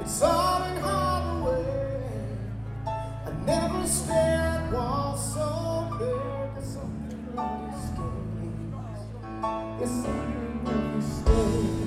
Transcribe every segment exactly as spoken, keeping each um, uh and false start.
It's all in hard way. I never stared was so big. There's something wrong with stays. There's something wrong with stays.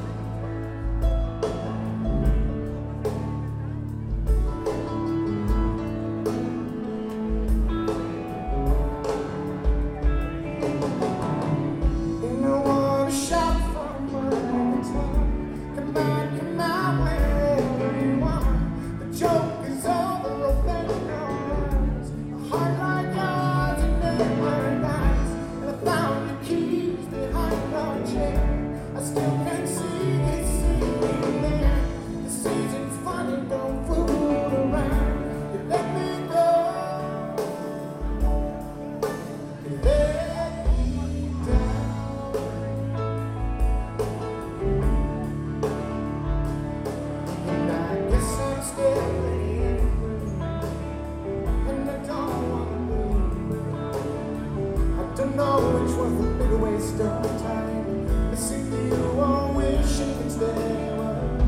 Know which was the bigger waste of time. Missing you or wishing instead was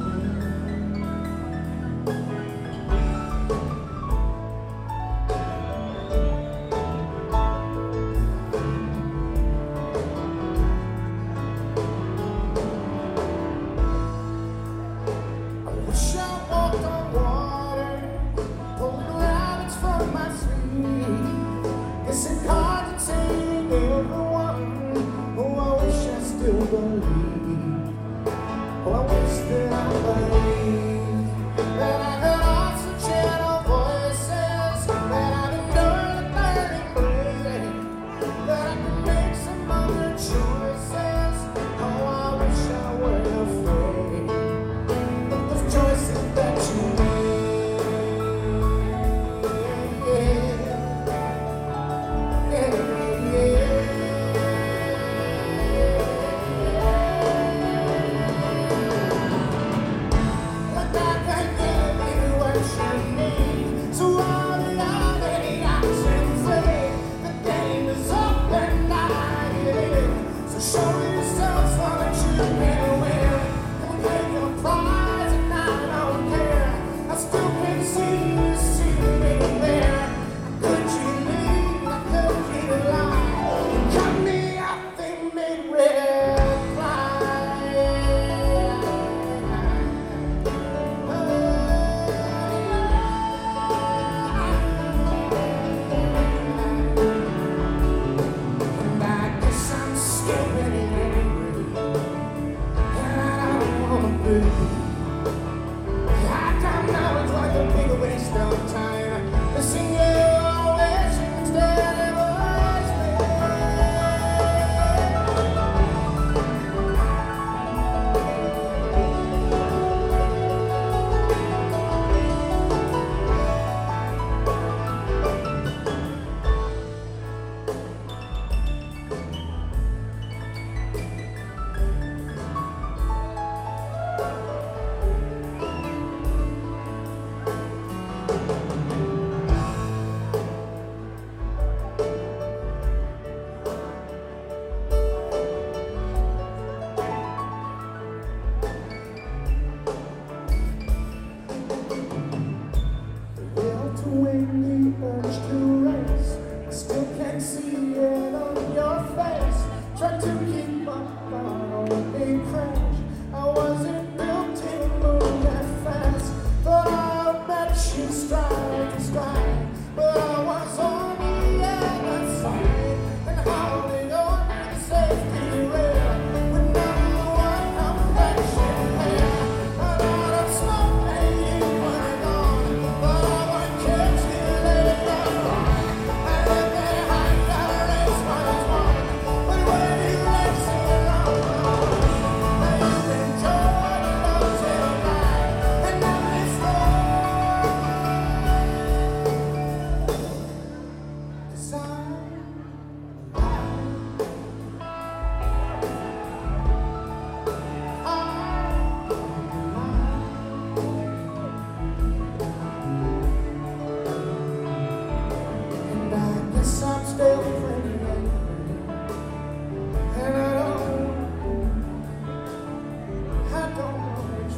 I wish I walked on water, pulling rabbits from my sleeve. Guessing cards and saying everyone, oh, I wish I still believe. Oh, I wish that I believed that I could also channel voices, that I could learn the burning blade, that I could make some other choices. Oh, I wish I weren't afraid of those choices that you made. I don't know, it's like a big waste of time. Missing you, wishing instead it was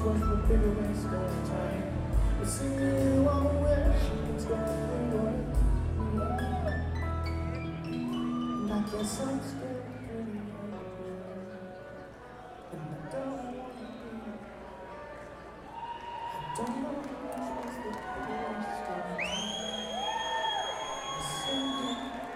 was the bigger waste of time. Missing you, I wish it's going away. And I guess I'm still pretty and I don't want to be. I don't know which was the bigger waste of time. Missing you.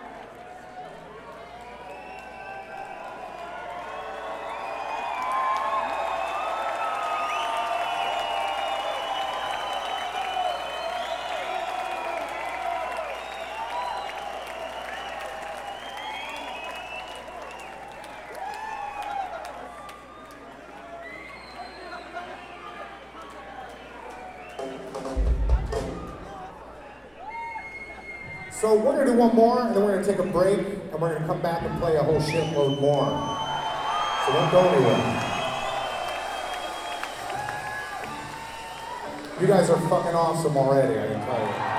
So we're gonna do one more, and then we're gonna take a break, and we're gonna come back and play a whole shitload more. So don't go anywhere. You guys are fucking awesome already, I can tell you.